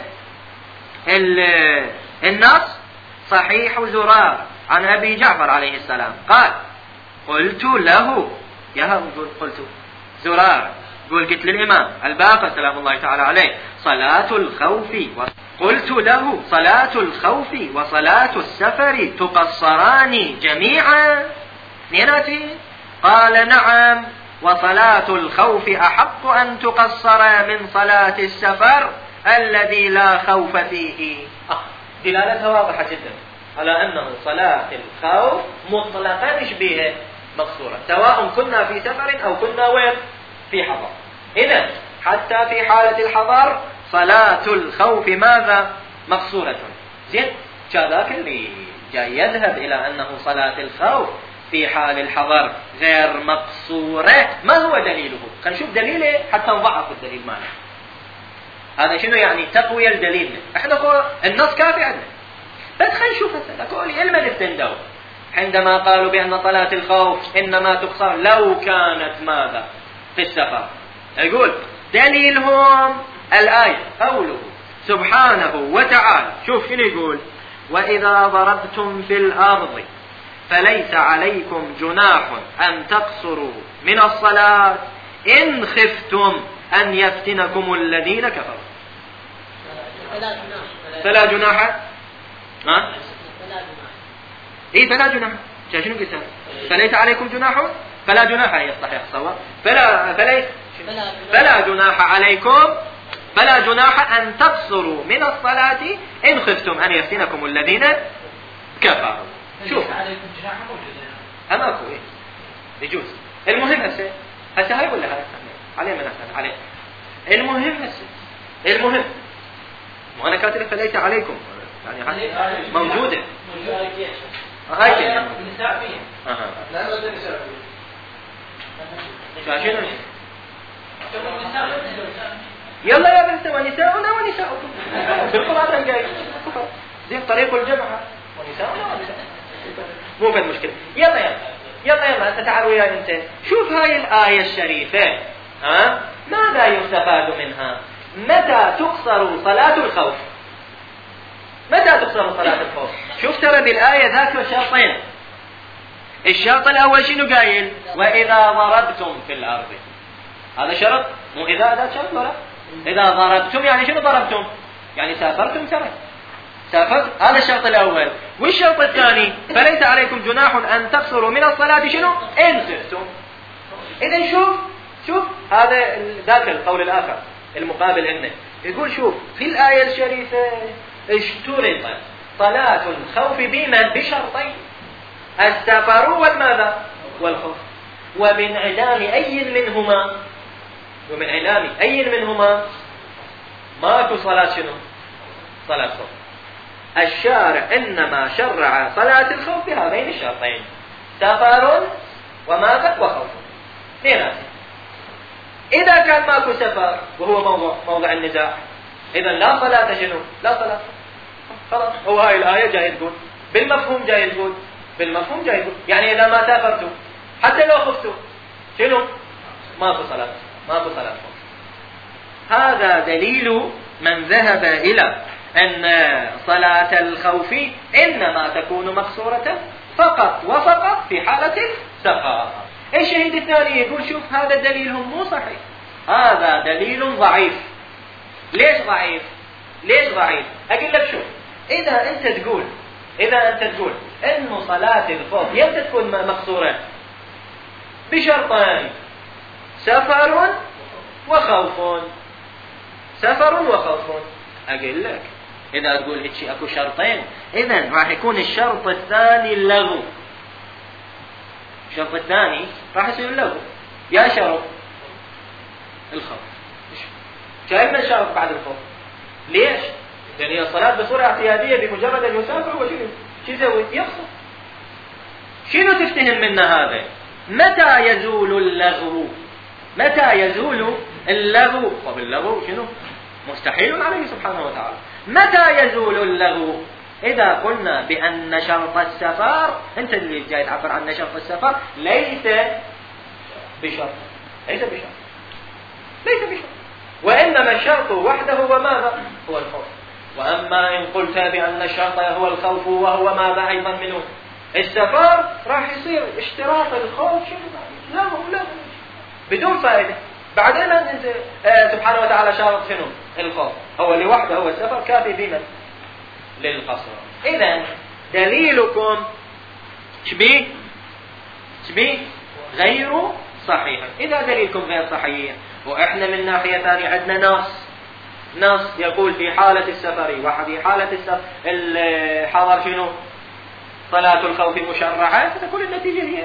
النص صحيح زرار عن أبي جعفر عليه السلام قال قلت له يا قلت زرار يقول قلت للإمام الباقر سلام الله تعالى عليه صلاة الخوف قلت له صلاة الخوف وصلاة السفر تقصران جميعا نيناتي؟ قال نعم، وصلاة الخوف أحق أن تقصر من صلاة السفر الذي لا خوف فيه. آه. دلالتها واضحة جدا على أنه صلاة الخوف مطلقا شبيه مقصورة، سواء كنا في سفر أو كنا وين في حضر. إذن حتى في حالة الحضر صلاة الخوف ماذا؟ مقصورة. زين، كذاك اللي جاي يذهب إلى أنه صلاة الخوف في حال الحضر غير مقصورة، ما هو دليله؟ خلينا نشوف دليله حتى نضعف الدليل معنا. هذا شنو يعني؟ تقوية الدليل. احنا قول النص كافي عندنا، بس خلينا نشوف هسه اقول علم الاستنداء عندما قالوا بأن صلاة الخوف إنما تقصر لو كانت ماذا؟ في السفر. يقول دليلهم الآية قوله سبحانه وتعالى، شوف شنو يقول: وإذا ضربتم في الأرض فليس عليكم جناح أن تقصروا من الصلاة إن خفتم أن يفتنكم الذين كفروا. فلا جناح. ها؟ إيه فلا جناح. شنو قلت؟ فليس عليكم جناح، فلا جناح هي الصحيح الصواب. فلا فليس فلا جناح عليكم، فلا جناح أن تقصروا من الصلاة إن خفتم أن يفتنكم الذين كفروا. شوف أنا أقول إيه يجوز. المهم هسه هسه هاي ولا هاي عليه من هسه عليه. المهم هسه المهم وأنا كاتب فليس عليكم يعني موجودة هاي كده. أها لا لا تنسى شاشين يلا يا بنت ونساؤنا ونساؤكم في القرآن جاي زين طريق الجمعة ونساؤنا ونساؤكم مو في المشكلة. يلا يلا يلا يلا أنت تعال وياي أنت شوف هاي الآية الشريفة. ها ماذا يستفاد منها؟ متى تقصر صلاة الخوف؟ متى تقصر صلاة الخوف؟ شوف ترى بالآية ذاكر شرطين. الشرط الأول شنو قايل؟ وإذا ضربتم في الأرض. هذا شرط مو إذا هذا شرط ولا؟ إذا ضربتم يعني شنو ضربتم؟ يعني سافرتم سفر سافرت. هذا الشرط الأول. والشرط الثاني فليس عليكم جناح أن تقصروا من الصلاة شنو؟ إن خفتم. إذن شوف شوف هذا ذاك القول الآخر المقابل إنه يقول شوف في الآية الشريفة اشترط صلاة الخوف بمن؟ بشرطين: السفر والماذا؟ والخوف. ومن علام أي منهما ومن علام أي منهما ماكو صلاة شنو؟ صلاة خوف. الشارع إنما شرع صلاة الخوف بهذين الشرطين: سفر وماذا؟ وخوف. اثنين. إذا كان ماكو سفر وهو موضوع موضع النزاع إذا لا صلاة شنو؟ لا صلاة. خلاص هو هاي الآية جاي تقول بالمفهوم جاي تقول بالمفهوم جاي تقول يعني إذا ما سافرتوا حتى لو خفتوا شنو؟ ماكو صلاة ماكو صلاة. هذا دليل من ذهب إلى أن صلاة الخوف إنما تكون مقصورة فقط وفقط في حالة السفر. الشهيد الثاني يقول شوف هذا دليل مو صحيح، هذا دليل ضعيف. ليش ضعيف؟ ليش ضعيف؟ أقول لك شوف، إذا أنت تقول إذا أنت تقول إنه صلاة الخوف يمتى تكون مقصورة؟ بشرطين: سفر وخوف. سفر وخوف. أقول لك إذا تقول هيك أكو شرطين إذن راح يكون الشرط الثاني اللغو. الشرط الثاني راح يصير اللغو. يا شرط الخوف شايفنا الشرط بعد الخوف. ليش؟ لأن هي الصلاة بصورة اعتيادية بمجرد أن يسافر وشنو شو يسوي؟ يقصر. شنو تفتهم منا هذا؟ متى يزول اللغو؟ متى يزول اللغو؟ وباللغو شنو؟ مستحيل عليه سبحانه وتعالى. متى يزول اللغو؟ إذا قلنا بأن شرط السفر، أنت اللي جاي تعبر عن شرط السفر ليس بشرط ليس بشرط ليس بشرط وإنما الشرط وحده هو ماذا؟ هو الخوف. وأما إن قلت بأن الشرط هو الخوف وهو ماذا أيضا منه؟ السفر، راح يصير اشتراط الخوف شنو؟ لا لا بدون فائدة. بعدين آه سبحانه وتعالى شارط شنو الخوف، هو لوحده هو السفر كافي بمن للقصر. إذن دليلكم شبيه شبيه غير صحيح. إذا دليلكم غير صحيح وإحنا من ناحية ثانية عندنا نص نص يقول في حالة السفر وفي حالة السفر الحضر شنو صلاة الخوف مشرعة، فتكون النتيجة هي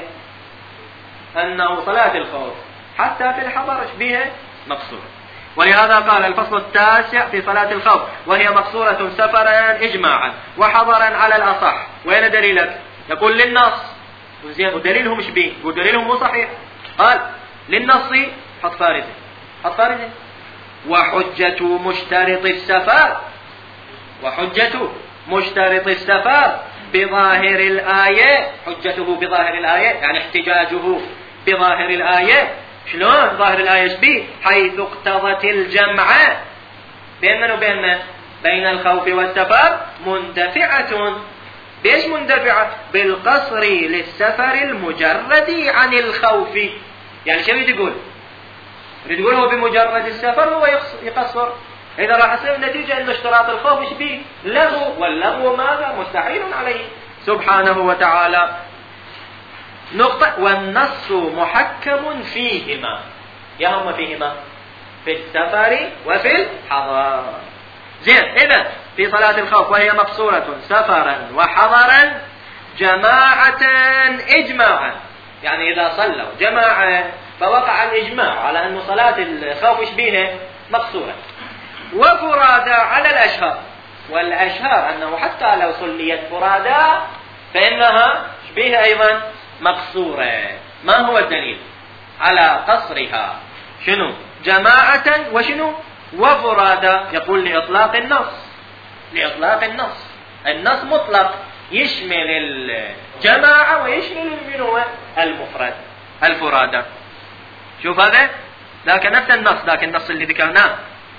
أنه صلاة الخوف حتى في الحضر شبيه مقصورة. ولهذا قال الفصل التاسع في صلاة الخوف وهي مقصورة سفرا إجماعا وحضرا على الأصح. وين دليلك؟ يقول للنص، ودليلهم شبيه ودليلهم مو صحيح. قال للنص حط فارزة حط فارزة وحجة مشترط السفر وحجة مشترط السفر بظاهر الآية، حجته بظاهر الآية يعني احتجاجه بظاهر الآية. شلون ظاهر الآية شبيه؟ حيث اقتضت الجمع بين من وبين بين الخوف والسفر منتفعة. بإيش منتفعة؟ بالقصر للسفر المجرد عن الخوف. يعني شو يريد يقول؟ يريد يقول هو بمجرد السفر هو يقصر، إذا راح يصير النتيجة أن اشتراط الخوف شبيه لغو، واللغو ماذا؟ مستحيل عليه سبحانه وتعالى. نقطة. والنص محكم فيهما، يا هما فيهما في السفر وفي الحضر. زين. إذا في صلاة الخوف وهي مقصورة سفرا وحضرا جماعة إجماعا، يعني إذا صلوا جماعة فوقع الإجماع على أن صلاة الخوف شبيه مقصورة. وفرادا على الأشهر، والأشهر أنه حتى لو صليت فرادا فإنها شبيه أيضا مقصورة. ما هو الدليل على قصرها؟ شنو؟ جماعة وشنو؟ وفرادا. يقول لإطلاق النص، لإطلاق النص. النص مطلق يشمل الجماعة ويشمل منه المفرد الفرادة. شوف هذا ذاك نفس النص، ذاك النص اللي ذكرناه.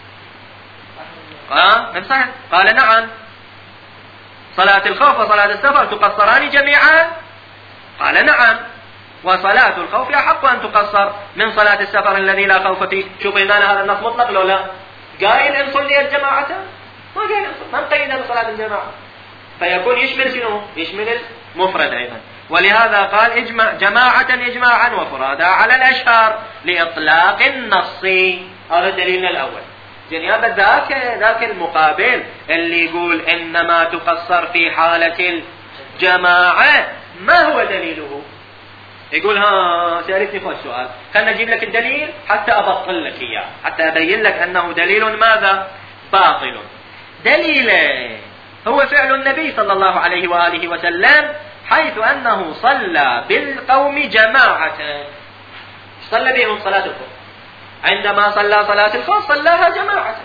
آه من صحيح. قال نعم صلاة الخوف وصلاة السفر تقصران جميعا. قال نعم وصلاة الخوف أحق أن تقصر من صلاة السفر الذي لا خوف فيه. شوف هنا هذا النص مطلق لو لا قائل إن صلي الجماعة ما قائل ما نقيد بصلاة الجماعة، فيكون يشمل شنو؟ يشمل المفرد أيضا. ولهذا قال إجماع جماعة إجماعا وفرادا على الأشهر لإطلاق النص. هذا دليلنا الأول. جنيابة ذاك ذاك المقابل اللي يقول إنما تقصر في حالة الجماعة ما هو دليله؟ يقول ها سألتني فوق السؤال، خلنا نجيب لك الدليل حتى أبطل لك إياه، حتى أبين لك أنه دليل ماذا؟ باطل. دليله هو فعل النبي صلى الله عليه وآله وسلم حيث أنه صلى بالقوم جماعة. صلى بهم صلاة الخوف، عندما صلى صلاة الخوف صلاها جماعة.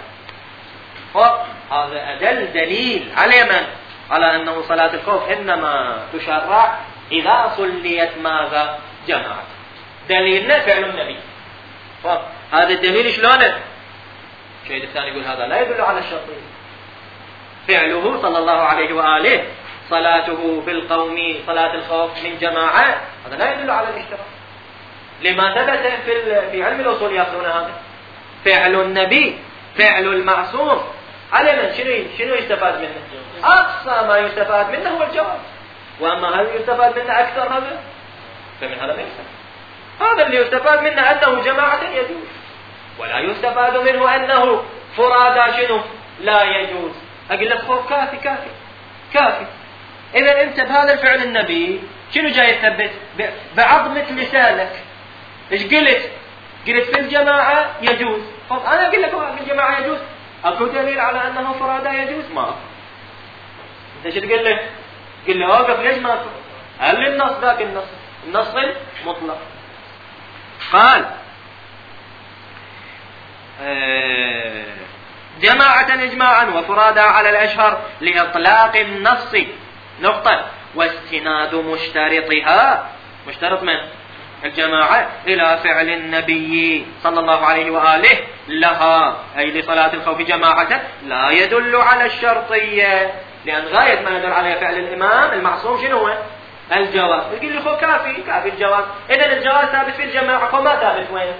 هذا أدل دليل على من؟ على أنه صلاة الخوف إنما تشرع إذا صليت ماذا؟ جماعة. دليلنا فعل النبي. هذا الدليل شلونه؟ الشيء الثاني يقول هذا لا يدل على الشرطية. فعله صلى الله عليه وآله صلاته بالقوم صلاة الخوف من جماعة هذا لا يدل على الاشتراك. لما ثبت في في علم الأصول يأخذون هذا فعل النبي فعل المعصوم على من؟ شنو شنو يستفاد منه؟ أقصى ما يستفاد منه هو الجواز. وأما هل يستفاد منه أكثر هذا؟ فمن هذا ما يستفاد. هذا اللي يستفاد منه أنه جماعة يجوز، ولا يستفاد منه أنه فرادا شنو؟ لا يجوز. أقول لك خوف كافي كافي كافي. إذا أنت بهذا الفعل النبي شنو جاي تثبت؟ بعظمة لسانك إيش قلت؟ قلت في الجماعة يجوز. أنا أقول لك في الجماعة يجوز، أكو دليل على أنه فرادا يجوز؟ ما أنت شو تقول له؟ قل له أوقف ليش ما أكو؟ هل النص ذاك النص النص المطلق قال آه جماعة إجماعا وفرادا على الأشهر لإطلاق النص. نقطة. واستناد مشترطها، مشترط من؟ الجماعة، إلى فعل النبي صلى الله عليه وآله لها أي لصلاة الخوف جماعة لا يدل على الشرطية، لأن غاية ما يدل على فعل الإمام المعصوم شنو هو؟ الجواز. يقول لي خو كافي كافي الجواز. إذن الجواز ثابت في الجماعة وما ثابت وين؟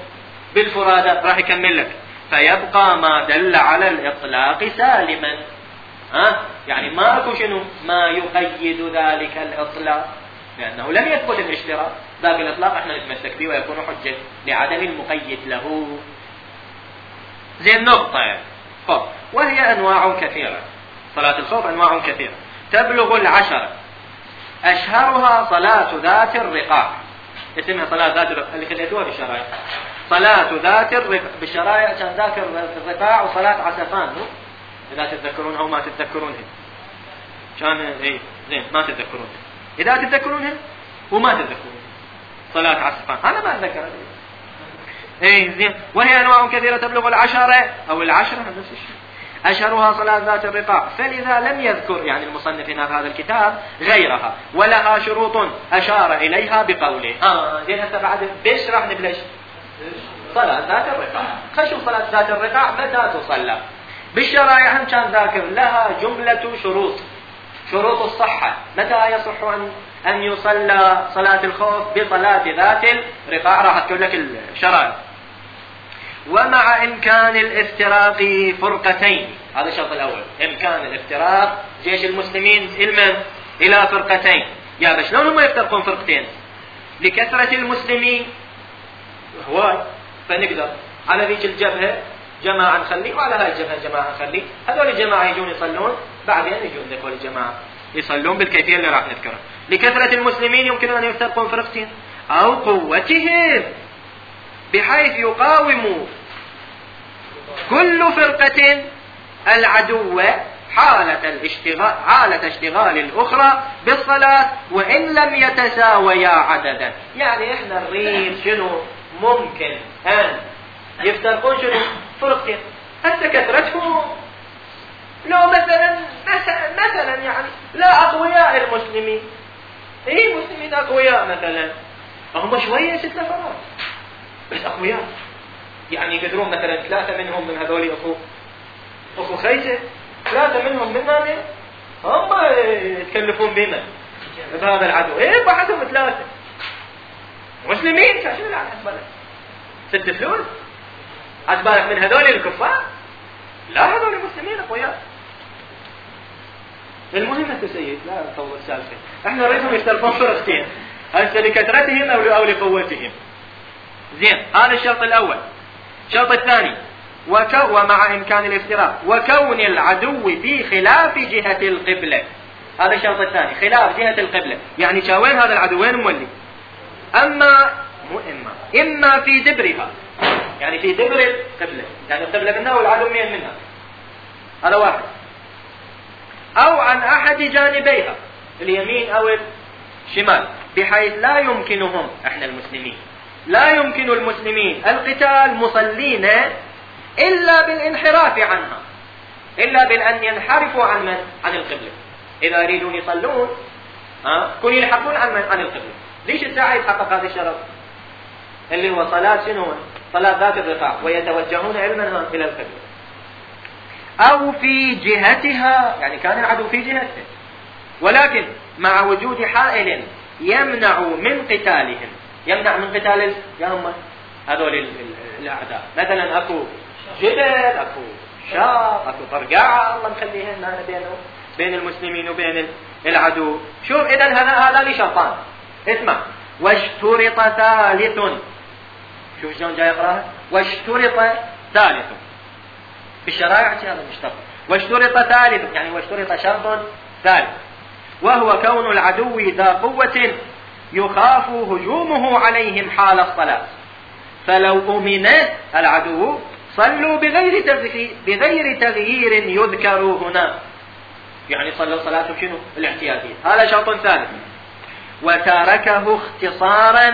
بالفرادة راح يكمل لك فيبقى ما دل على الإطلاق سالما. ها يعني ماكو شنو ما يقيد ذلك الإطلاق لأنه لم يثبت الاشتراك. ذاك الإطلاق احنا نتمسك به ويكون حجة لعدم المقيد له. زي النقطة خوف وهي أنواع كثيرة. صلاة الخوف أنواع كثيرة تبلغ العشرة. أشهرها صلاة ذات الرقاع اسمها صلاة ذات الرقاع اللي خليتوها بالشرائع. صلاة ذات الرقاع بالشرائع كان ذاك الرقاع وصلاة عسفان إذا تتذكرونها وما تتذكرونها كان إيه زين ما تتذكرونها إذا تتذكرونها وما تتذكرونها صلاة عسفان أنا ما أتذكر إيه زين. وهي أنواع كثيرة تبلغ العشرة أو العشرة نفس الشيء. أشهرها صلاة ذات الرقاع فلذا لم يذكر يعني المصنف هنا في هذا الكتاب غيرها ولها شروط أشار إليها بقوله. آه زين هسه بعد بيش راح نبلش صلاة ذات الرقاع. خشوا صلاة ذات الرقاع متى تصلى بالشرائع هم كان ذاكر لها جملة شروط. شروط الصحة متى يصح أن أن يصلى صلاة الخوف بصلاة ذات الرقاع راح أذكر لك الشرائع. ومع إمكان الافتراق فرقتين هذا الشرط الأول إمكان الافتراق جيش المسلمين المن إلى فرقتين. يا بس شلون هم يفترقون فرقتين لكثرة المسلمين هو فنقدر على ذيك الجبهة جماعة نخليه وعلى هاي الجبهة جماعة نخليه. هذول الجماعة يجون يصلون بعدين يجون ذول الجماعة يصلون بالكيفية اللي راح نذكرها. لكثرة المسلمين يمكن أن يفترقون فرقتين أو قوتهم بحيث يقاوموا كل فرقة العدو حالة الاشتغال حالة اشتغال الأخرى بالصلاة وإن لم يتساويا عددا. يعني إحنا نريد شنو ممكن أن يفترقون شنو فرقتين حتى كثرتهم. لو مثلا مثلا مثلا يعني لا أقوياء المسلمين إيه مسلمين أقوياء مثلا هم شوية ست نفرات بس أقوياء يعني يقدرون مثلا ثلاثة منهم من هذول أخو أخو خيسة ثلاثة منهم منهم هم يتكلفون بنا بهذا العدو إيه بعدهم ثلاثة مسلمين شاشين على حسبالك ست فلوس حسبالك من هذول الكفار لا هذول المسلمين أقوياء. المهم أنت سيد لا نطول السالفة احنا نريدهم يشتركون فرقتين هسه لكثرتهم أو لقوتهم. زين هذا الشرط الأول. الشرط الثاني وكو ومع إمكان الافتراق وكون العدو في خلاف جهة القبلة. هذا الشرط الثاني خلاف جهة القبلة يعني شاوين هذا العدو وين مولي أما مو إما إما في دبرها يعني في دبر القبلة يعني القبلة منها والعدو مين منها هذا واحد أو عن أحد جانبيها اليمين أو الشمال بحيث لا يمكنهم احنا المسلمين لا يمكن المسلمين القتال مصلين إلا بالانحراف عنها إلا بأن ينحرفوا عن من عن القبلة. إذا يريدون يصلون ها كون يلحقون عن من عن القبلة. ليش الساعة يتحقق هذا الشرط اللي هو صلاة شنو صلاة ذات الرقاع ويتوجهون علما إلى القبلة أو في جهتها يعني كان العدو في جهته ولكن مع وجود حائل يمنع من قتالهم يمنع من قتال يا هم هذول الأعداء مثلا أكو جبل أكو شاق أكو طرقاعة الله مخليهن هنا بينه بين المسلمين وبين العدو. شوف إذا هذا هذا لي شرطان اسمع واشترط ثالث. شوف شلون جاي يقراها واشترط ثالث في الشرائع هذا مشترط واشترط ثالث يعني واشترط شرط ثالث وهو كون العدو ذا قوة يخاف هجومه عليهم حال الصلاة فلو أمن العدو صلوا بغير تغيير, بغير تغيير يذكر هنا يعني صلوا صلاتهم شنو الاحتياطية. هذا شرط ثالث. وتركه اختصارا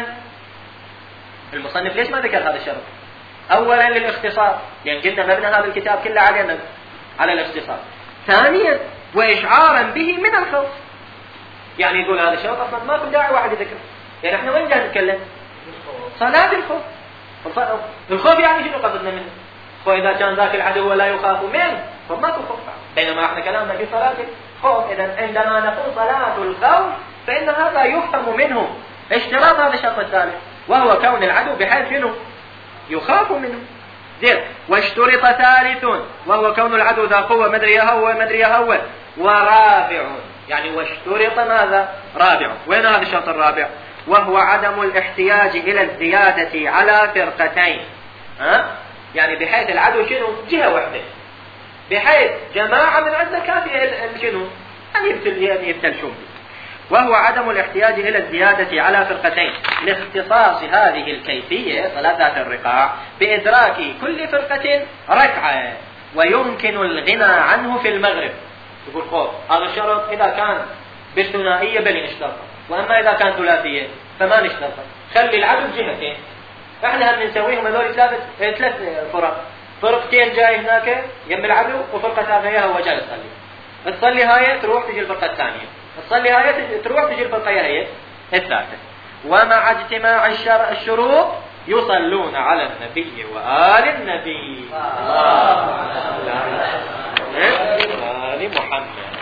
المصنف ليش ما ذكر هذا الشرط أولا للاختصار لأن يعني قلنا مبنى هذا الكتاب كله على على الاختصار. ثانيا وإشعارا به من الخوف يعني يقول هذا الشرط أصلا ما كل داعي واحد يذكر يعني احنا وين جاي نتكلم صلاة الخوف. الخوف يعني شنو قصدنا منه وإذا كان ذاك العدو لا يخاف منه فما تخوف بينما احنا كلامنا في صلاة الخوف. إذا عندما نقول صلاة الخوف فإن هذا يفهم منه اشتراط هذا الشرط الثالث وهو كون العدو بحيث شنو يخاف منه. زين. واشترط ثالث وهو كون العدو ذا قوة مدري يهوى مدري يهوى. ورابع يعني واشترط ماذا؟ رابع. وين هذا الشرط الرابع؟ وهو عدم الاحتياج إلى الزيادة على فرقتين. ها؟ يعني بحيث العدو شنو؟ جهة واحدة، بحيث جماعة من عندنا كافية شنو؟ أن يبتل يعني يبتلشون. وهو عدم الاحتياج إلى الزيادة على فرقتين لاختصاص هذه الكيفية صلاة ذات الرقاع بإدراك كل فرقة ركعة ويمكن الغنى عنه في المغرب. يقول خوف هذا الشرط إذا كان بالثنائية بل نشترطه، وأما إذا كان ثلاثية فما نشترطه. خلي العدو بجهتين، احنا هم نسويهم هذول ثلاث ثلاث فرق، فرقتين جاي هناك يم العدو وفرقة ثانية هو جاي يصلي، تصلي هاي تروح تجي الفرقة الثانية، تصلي هاي تروح تجي الفرقة هي الثالثة. ومع اجتماع الشروط يصلون على النبي وآل النبي. الله على آل محمد.